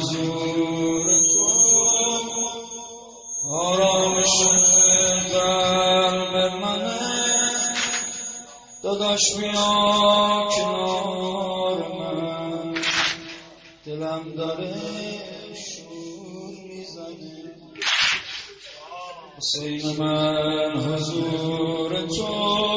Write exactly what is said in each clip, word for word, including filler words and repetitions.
حضور تو آرامش قلب منه، داداش بیا کنار من، دلم داره شور میزنه. حسین من حضور تو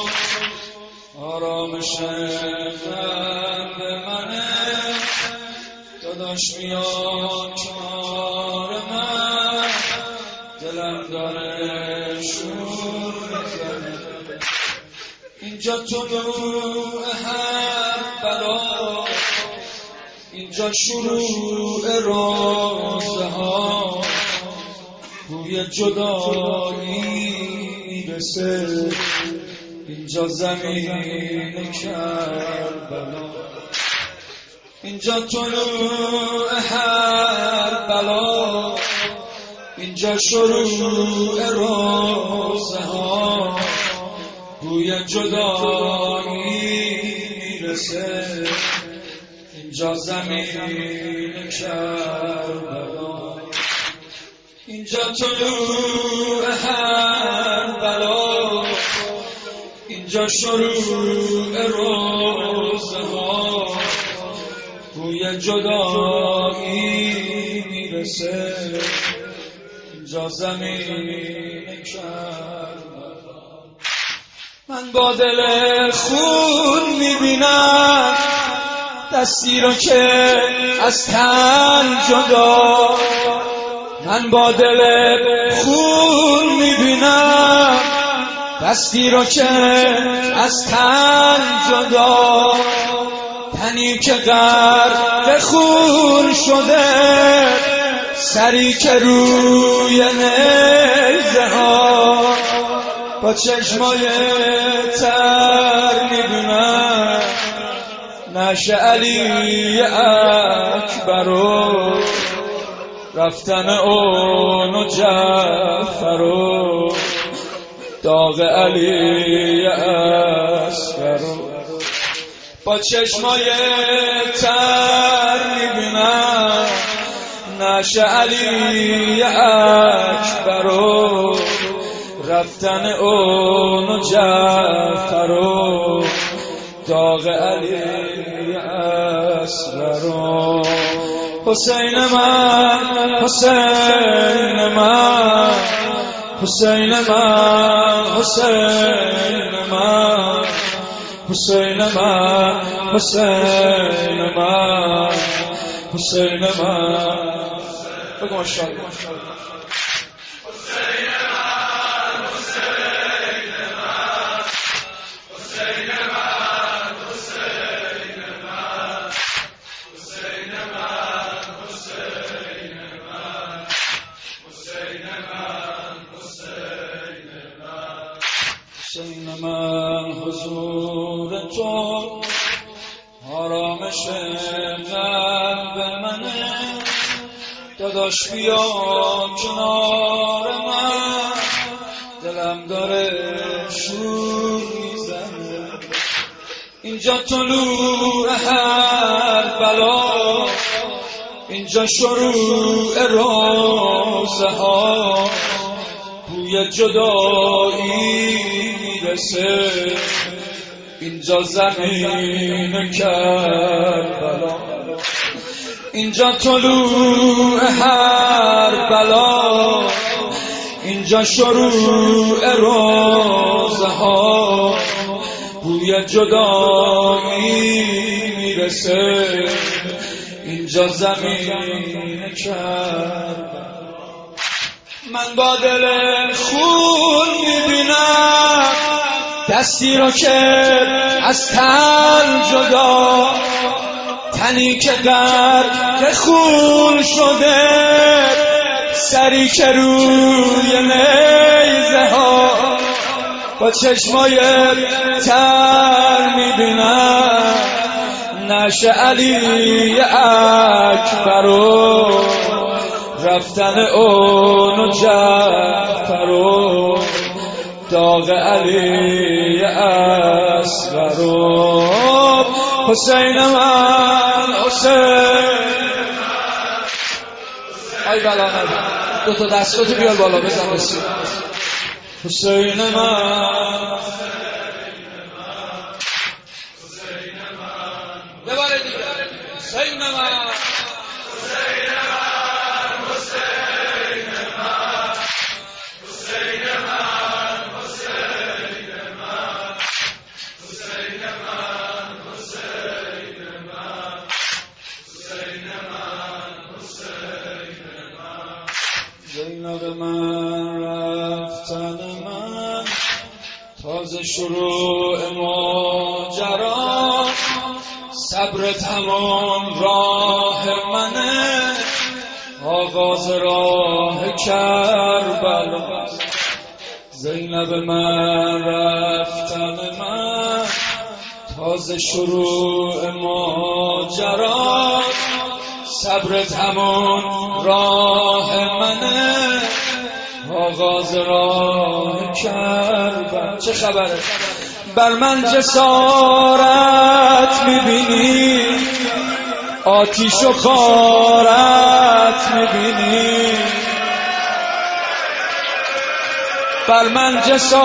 آرامش قلب منه، داداش بیا کنار من، دلم داره شور میزنه. اینجا طلوع هر بلا، اینجا شروع روزه ها، بوی جدایی میرسه، اینجا زمین کربلا. اینجا طلوع هر بلا، اینجا شروع روزه ها، بوی جدایی میرسه، اینجا زمین کربلا. اینجا طلوع هر بلا، اینجا شروع روزه ها، بوی جدایی میرسه، اینجا زمین کربلا. من با دل خون میبینم دستی رو که از تن جدا، من با دل خون میبینم دستی رو که از تن جدا، تنی که غرق خون شده، سری که روی نیزه ها، با چشمای تر میبینم نعش علی اکبرو، رفتن اون و جعفرو، داغ علی اصغرو. با چشمای تر میبینم نعش علی اکبرو، رفتن اون و جعفرو، داغ علی اصغرو. حسین من حسین من حسین من حسین من حسین من حسین من حسین من. بگو ماشاءالله. حسین من حضور تو آرامش قلب منه، داداش بیا کنار من، دلم داره شور میزنه. اینجا طلوع هر بلا، اینجا شروع روزه ها، بوی جدایی میرسه، اینجا زمین کربلا. اینجا طلوع هر بلا، اینجا شروع روزه ها، بوی جدایی میرسه، اینجا زمین کربلا. من با دل خون میبینم دستی رو که از تن جدا، تنی که غرق خون شده، سری که روی نیزه ها، با چشمای تر میبینم نعش علی اکبرو، رفتن اون و جعفرو، داغ علی اصغرو. حسین من حسین ای بلا نبی دو تا دستاتو بیار بالا بزن بسید حسین من بباره دیگه حسین من زینب من رفتن من تازه شروع ماجرا صبر تمام راه منه آغاز راه کربلا زینب من رفتن من تازه شروع ماجرا صبر تمام راه منه آغاز راه کربلا چه خبره بر من جسارت میبینی آتیش و خارت میبینی بر من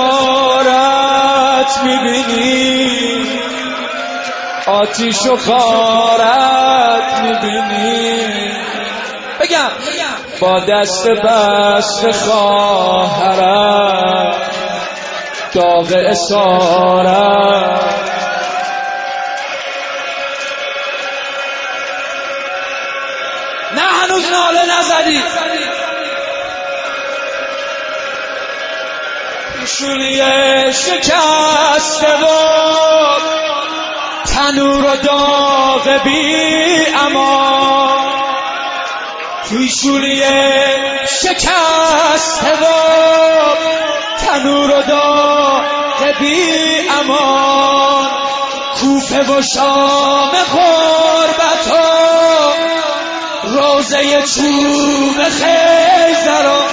جسارت میبینی آتیش و خارت میبینی بگم با دست بست خواهرت داغ اسارت نه هنوز ناله نزدی پیشونی شکسته و تنور و داغ بی امان پیشونی شکسته و تنور و داغ بی امان کوفه و شام غربت و روزه چوب خیزران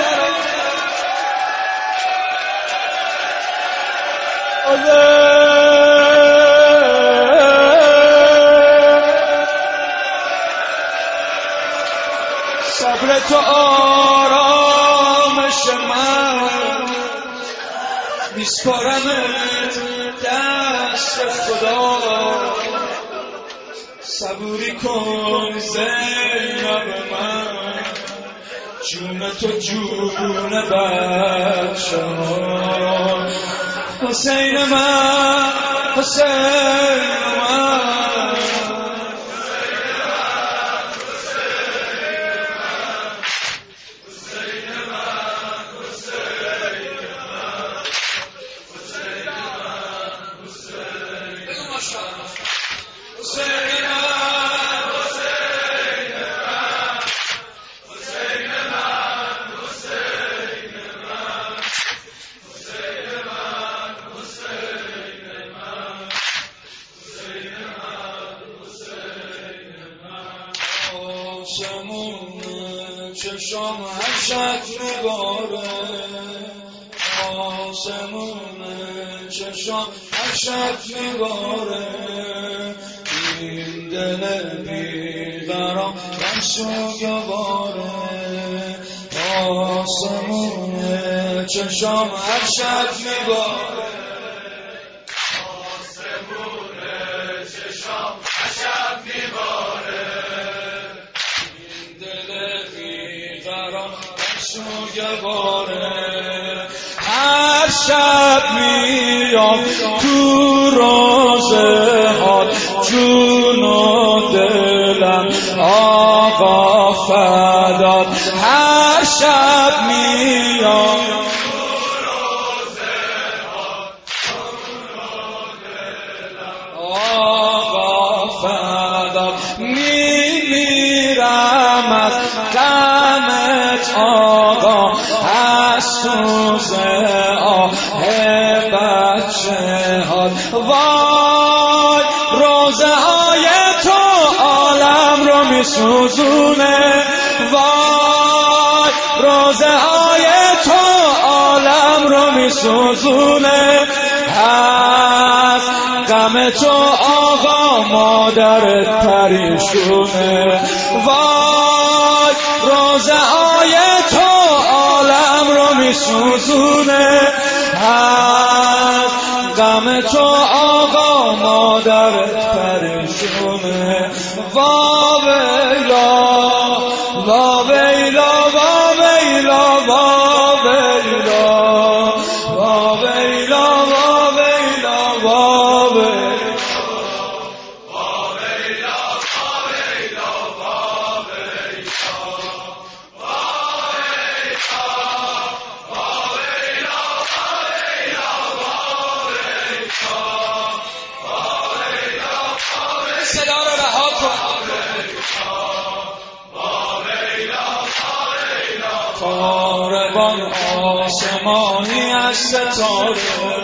صبر تو آرامش من میسپارمت دست خدا صبوری کن زینب من جون تو جون بچه ها حسین من حسین من چشام هر شب نگاره آسمون چشام هر شب نگاره این دل بیقرار من سوگواره آسمون چشام هر شب نگاره آسمون چشام هر شب نگاره سوگواره هر شب میام تو روزه ها جون و دلم آقا فدات هر شب میام تو روزه ها جون و دلم آقا فدات میمیرم از غمت آقا از سوز آه بچه ها وای روزه های تو عالم رو میسوزونه وای روزه های تو عالم رو میسوزونه از غم تو آقا مادرت پریشونه وای روزه های تو عالم رو میسوزونه، از غم تو آقا مادرت پریشونه. وا ویلا وا ویلا وا ویلا وا ویلا وا ویلا وا ویلا وا ویلا. صدا رو رها کن. کاروان آسمانی از ستاره،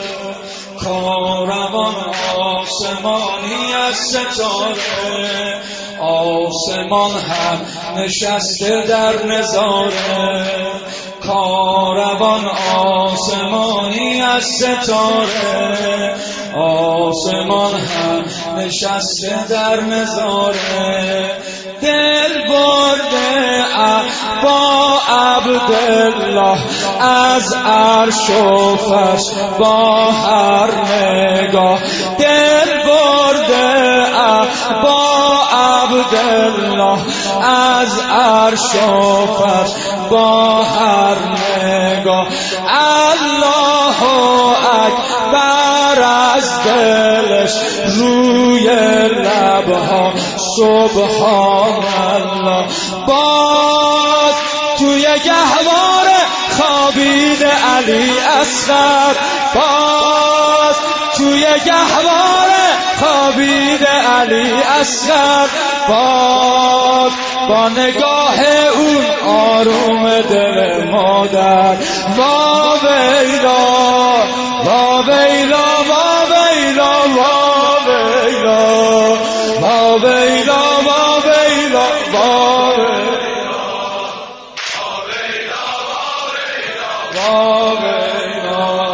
کاروان آسمانی از ستاره، آسمان هم نشسته در نظاره. کاروان آسمانی از ستاره، آسمان هم نشسته در نظاره. دل برده با عبدالله از عرش و فرش با هر نگاه. دل برده با عبدالله از عرش و فرش با هر نگاه. الله اکبر از دلش روی لبها سبحان الله. باز توی گهواره خوابید علی اصغر، باز توی گهواره خوابید علی اصغر. باز با نگاه اون آروم دل مادر. وا ویلا وا ویلا وا ویلا وا ویلا وا ویلا وا ویلا وا ویلا وا ویلا.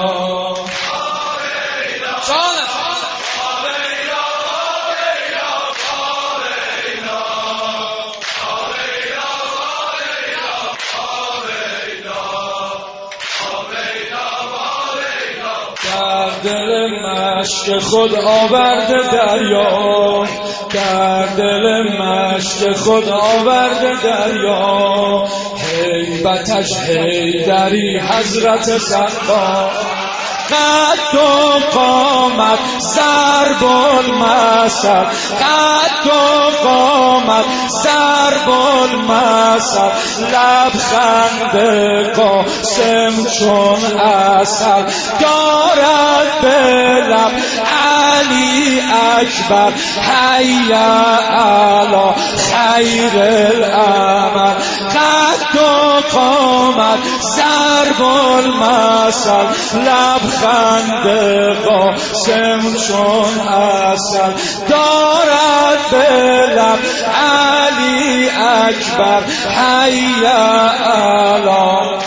در دل مشک خود آورده دریا، در دل مشک خود آورده دریا. هیبتش حیدری حضرت سقا، قد و قامت ضرب المثل، قد و قامت ضرب المثل. لبخند قاسم چون عسل، دارد به لب علی اکبر حی علی خیر العمل. قد و قامت ضرب المثل، لبخند قاسم چون عسل. دارد به لب علی اکبر حی علی.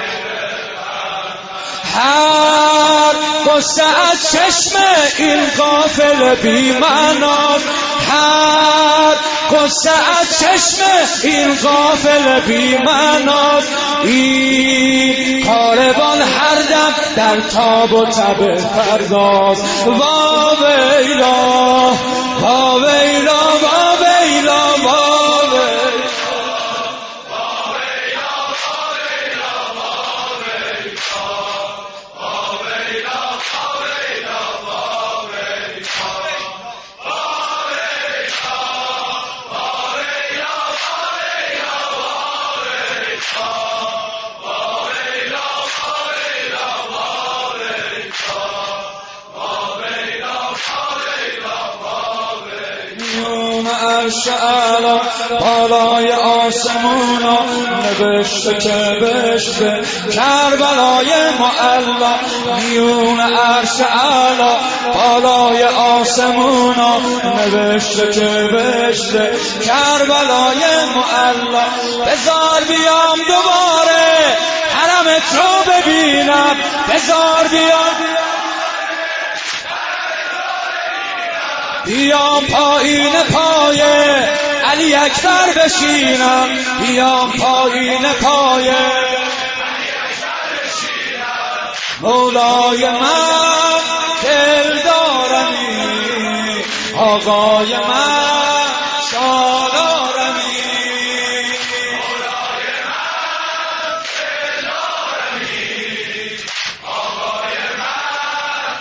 هر قصه از چشم این غافل بی معناست، هر قصه از چشم این غافل بی معناست. این کاروان هر دم در تاب و تب فرداست. وا ویلا وا ویلا وا ویلا وا ویلا. عرش اعلا بالای آسمونا، نوشته که بشته کربلای معلا. میون عرش اعلا بالای آسمونا، نوشته که بشته کربلای معلا. بذار بیام دوباره حرمت رو ببینم، بذار بیام بیام پایین پای علی اکبر بشینم، بیام پایین پایه مولای من، دل دارمی آقای من، سالارمی مولای من، دل دارمی آقای من،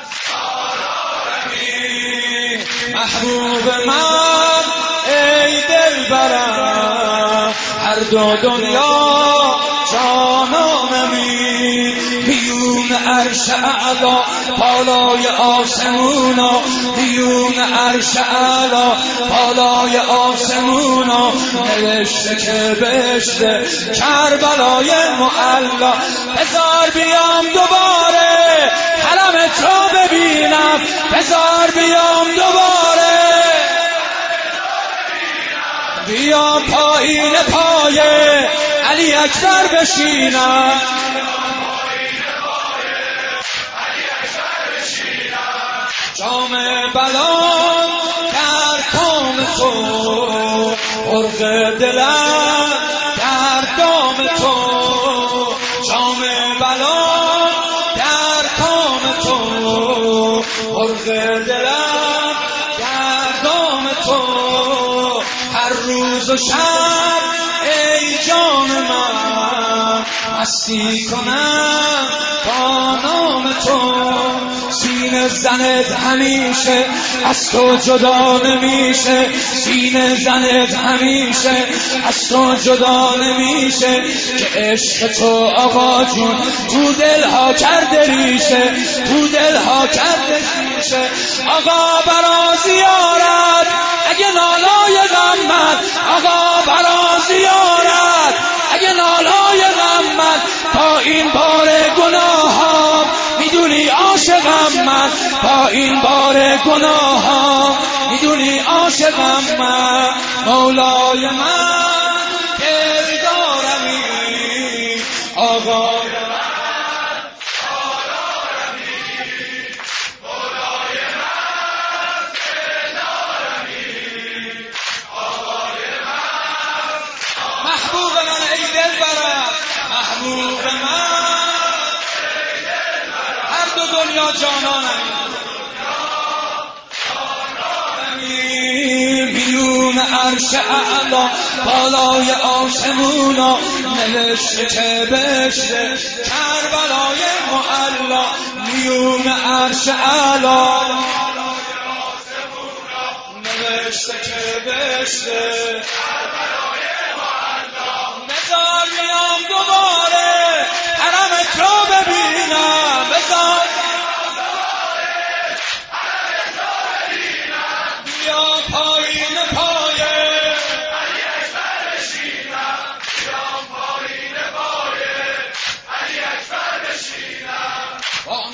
سالارمی محبوب من ای دلبرم، هر دو دنیا جانانمی، بیون عرش اعلا بالای آسمونا، بیون عرش اعلا بالای آسمونا، نوشته که بهشته کربلای معلا. بذار بیام دوباره حرم تو ببینم، بذار بیام دوباره بیام پایین پایه علی اکبر بشینم، جام بلان در کام تو، مرغ دلم در دام تو، جام بلان در کام تو، مرغ دلم در دام تو، هر روز و شب ای جان من مستی کنم با نام تو، سینه زنت همیشه از تو جدا نمیشه، سینه زنت همیشه از تو جدا نمیشه، که عشق تو آقا جون تو دلها کرده ریشه، تو دلها کرده ریشه. آقا برا زیارت اگه نالای غمت، آقا برا زیارت اگه نالای غمت، با این بار گناهام میدونی عاشقم من، با این بار گناهام میدونی عاشقم من، مولای من دل دارمی آقای من، سالارمی مولای من، دل دارمی آقای من، محبوب من ای دلبرم، محبوب من دنیا جانانم، بیرون عرش اعلا بالای آسمونا، نوشته که بهشته کربلای معلا، بیرون عرش اعلا نوشته که بهشته کربلای معلا. بذار میام دوباره حرم تو ببینم، بذار پایین پایه علی اکبر بشینم، بیام پایین پایه علی اکبر بشینم، با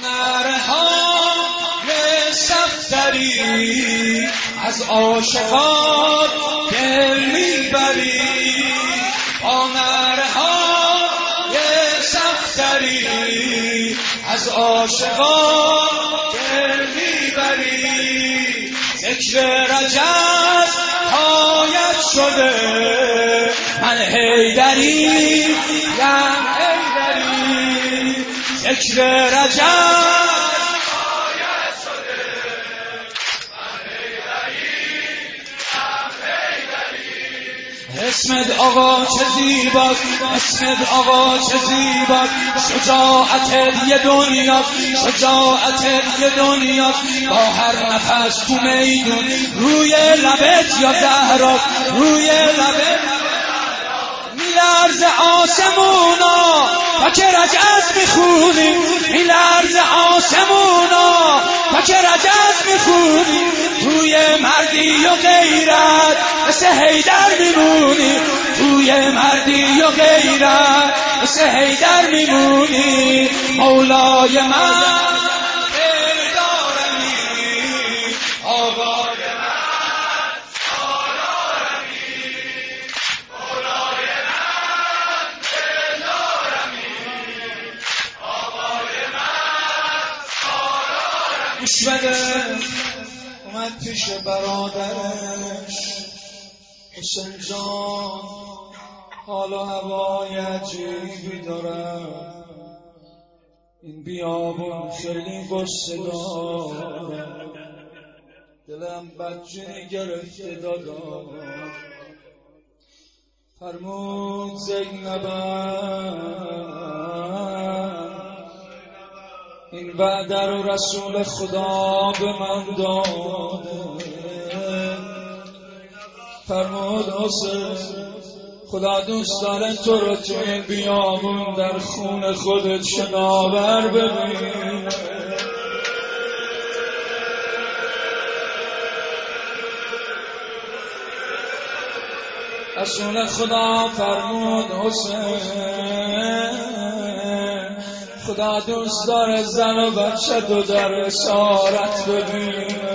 نرهای صفدری از عاشقان دل میبری، با نرهای صفدری از عاشقان دل میبری، ذکر رجب پایت شده من حیدری یم حیدری، ذکر رجب پایت شده من حیدری یم حیدری، اسمت آقا چه زیباست، اسمت آقا چه زیباست، شجاعتت یه دنیاست، شجاعتت یه دنیاست، با هر نفس تو میدون روی لبت یا زهراست، روی لبت میلرز آسمونا تا که رجز میخونی، میلرز آسمونا تا که رجز میخونی، توی مردی و غیرت مثل حیدر میمونی، توی مردی و غیرت مثل حیدر میمونی، مولای من دل دارمی آقای من، سالارمی مولای من، دل دارمی آقای من، سالارمی. گوش بده اومد پیش برادرش حسین جان حال و هوای عجیبی دارم، این بیابون خیلی غصه دارم، دلم بدجوری گرفته دادم. فرمود زینبم این وعده رو رسول خدا به من داده. فرمود حسین خدا دوست داره تو رو تو این بیابون در خون خودت شناور ببینه. رسول خدا فرمود حسین خدا دوست داره زن و بچه تو در اسارت ببینه.